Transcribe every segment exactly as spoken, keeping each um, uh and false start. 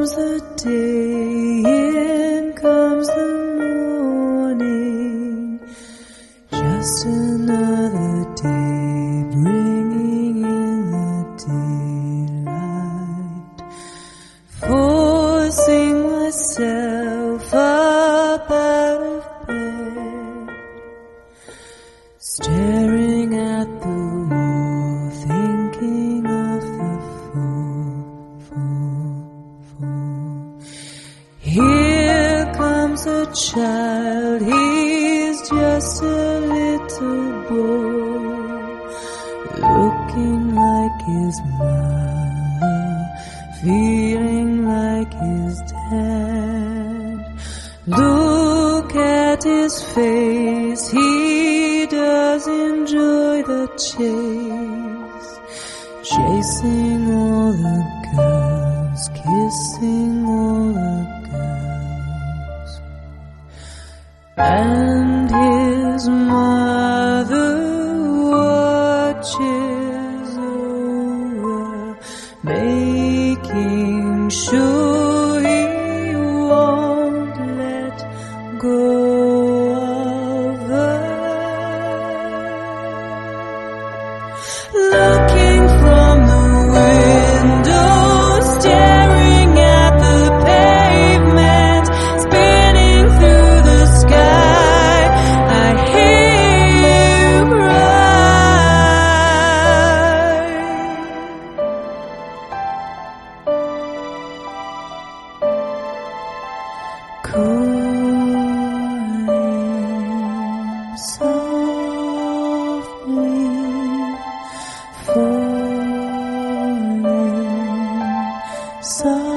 comes the day, in comes the morning, just another day bringing in the daylight, forcing myself up out of bed, staring at the wall, thinking of the fall, fall, fall. Here comes a child, he's just a little boy, looking like his mother, feeling like his dad. Look at his face, he does enjoy the chase, chasing all the girls, kissing all the girls. And his mother watches over, making sure he won't let go of her. Looking from the window, staring at the pavement, spinning through the sky, I hear you cry. Calling softly, falling softly.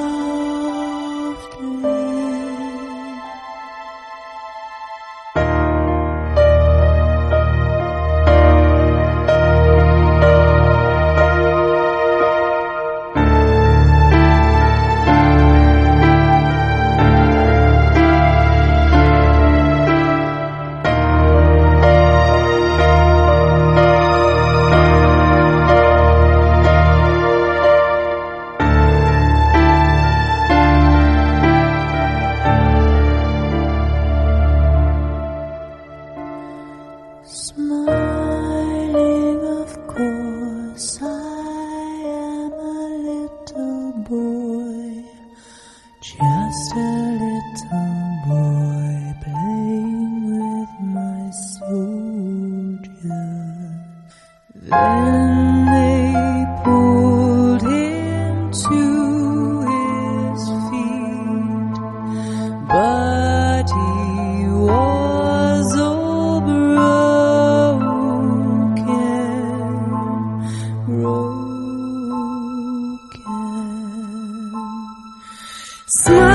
Smiling, of course, I am a little boy, just a little boy playing with my soldier. Then they pulled him to his feet, but he was all broken, broken. Smile.